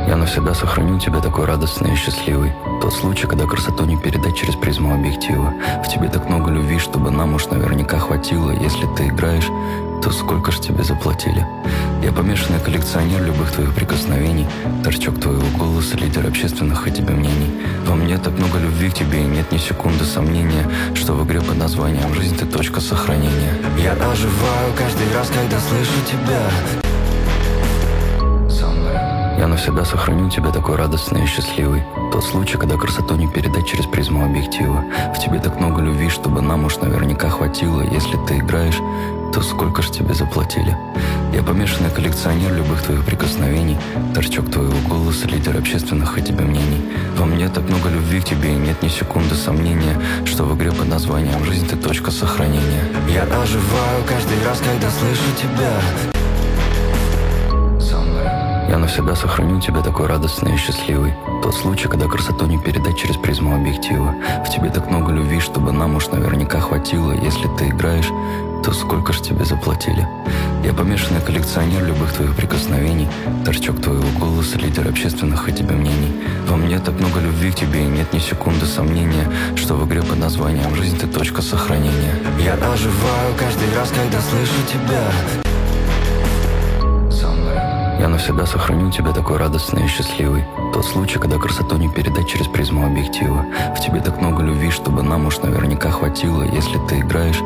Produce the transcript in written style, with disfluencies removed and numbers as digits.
Я навсегда сохраню тебя такой радостный и счастливый. Тот случай, когда красоту не передать через призму объектива. В тебе так много любви, чтобы нам уж наверняка хватило. Если ты играешь, то сколько ж тебе заплатили? Я помешанный коллекционер любых твоих прикосновений, торчок твоего голоса, лидер общественных о тебе мнений. Во мне так много любви к тебе, и нет ни секунды сомнения, что в игре под названием «Жизнь» ты точка сохранения. Я оживаю каждый раз, когда слышу тебя. Я навсегда сохраню тебя такой радостный и счастливый. Тот случай, когда красоту не передать через призму объектива. В тебе так много любви, чтобы нам уж наверняка хватило. Если ты играешь, то сколько ж тебе заплатили? Я помешанный коллекционер любых твоих прикосновений, торчок твоего голоса, лидер общественных о тебе мнений. Во мне так много любви к тебе, и нет ни секунды сомнения, что в игре под названием «Жизнь» ты точка сохранения. Я оживаю каждый раз, когда слышу тебя. Я навсегда сохраню тебя такой радостный и счастливый. Тот случай, когда красоту не передать через призму объектива. В тебе так много любви, чтобы нам уж наверняка хватило. Если ты играешь, то сколько ж тебе заплатили? Я помешанный коллекционер любых твоих прикосновений, торчок твоего голоса, лидер общественных о тебе мнений. Во мне так много любви к тебе, и нет ни секунды сомнения, что в игре под названием «Жизнь» ты точка сохранения. Я оживаю каждый раз, когда слышу тебя. Я навсегда сохраню тебя такой радостный и счастливый. Тот случай, когда красоту не передать через призму объектива. В тебе так много любви, чтобы нам уж наверняка хватило. Если ты играешь,